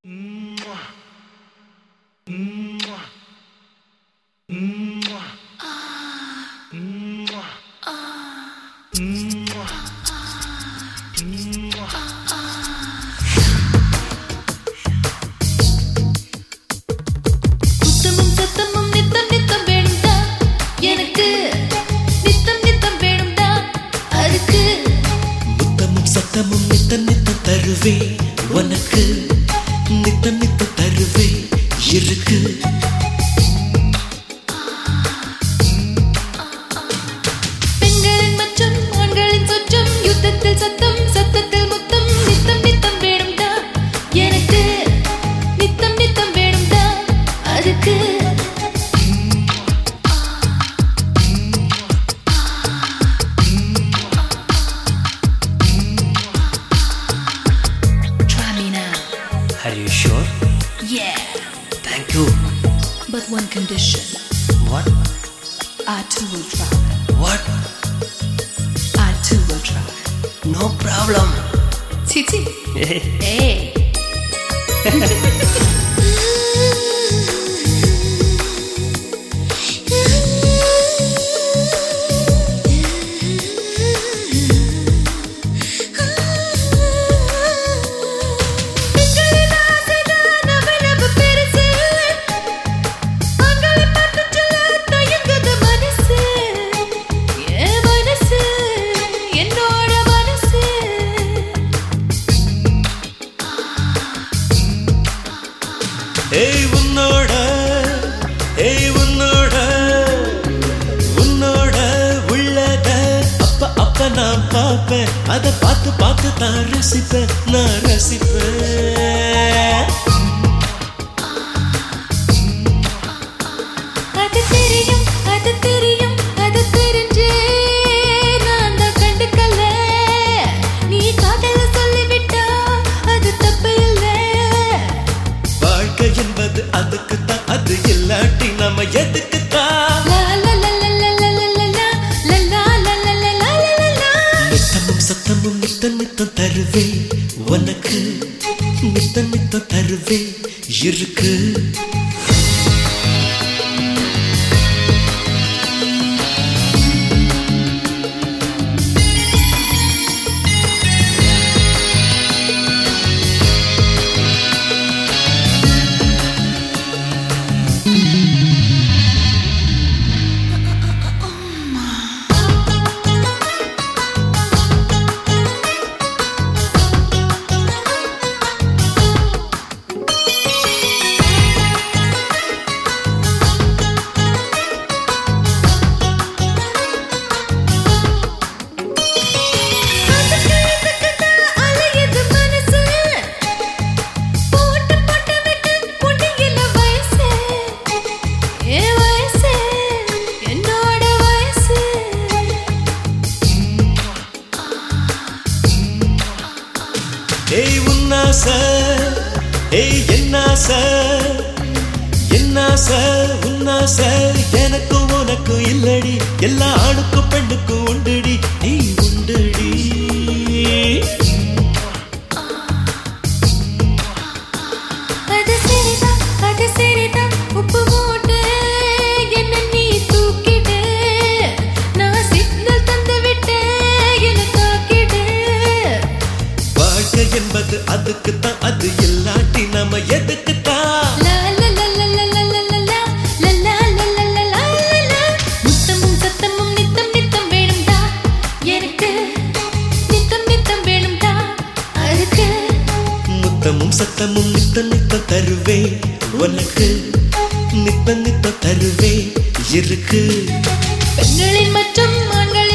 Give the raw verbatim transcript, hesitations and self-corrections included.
தருவே உனக்கு நித்த நித்த தருவே இருக்கு பெண்களின் மச்சம் ஆண்களின் சொச்சம் யுத்தத்தில் சத்தம் சத்தத்தில் முத்தம் நித்தம் நித்தம் வேணும்டா எனக்கு நித்தம் நித்தம் வேணும்டா அதுக்கு Are you sure? Yeah. Thank you. But one condition. What? I too will try. What? I too will try. No problem. Titi. Hey. Hey உன்னோட hey உன்னோட உன்னோட உள்ளத அப்ப அப்ப நான் பாப்பேன் அத பார்த்து பார்த்து தான் ரசிப்பேன் நான் ரசிப்பேன் அது தெரியும் அது தெரியும் அது தெரிஞ்சே நான் தான் கண்டுக்கல நீ காதல சொல்லிவிட்டா அது தப்பு இல்லை வாழ்க்கை என்பது அதுக்கு தான் அது இல்லாட்டி நம்ம எதுக்கு தான் நித்தமும் சத்தமும் நித்த நித்தம் தருவே உனக்கு நித்த நித்தம் தருவே இருக்கு ஏய் உன்னாச ஏய் என்னாச என்னாச உன்னாச எனக்கு உனக்கு இல்லடி எல்லா ஆணுக்கும் பெண்ணுக்கும் உண்டுடி நீ உண்டுடி அது சரிதான் அது சரிதான் உப்பு மூட்டை என்ன நீ தூக்கிடு நான் சிக்னல் தந்து விட்டேன் என்ன தாக்கிடு வாழ்க்கை என்பது அதுக்கு தான் அது இல்லாட்டி நம்ம எதுக்கு தான் முத்தமும் சத்தமும் நித்தம் நித்தம் வேணும்டா எனக்கு நித்தம் நித்தம் வேணும்டா அதுக்கு முத்தமும் சத்தமும் நித்த நித்த தருவே உனக்கு நித்த நித்த தருவே இருக்கு பெண்களின் மற்றும் ஆண்கள்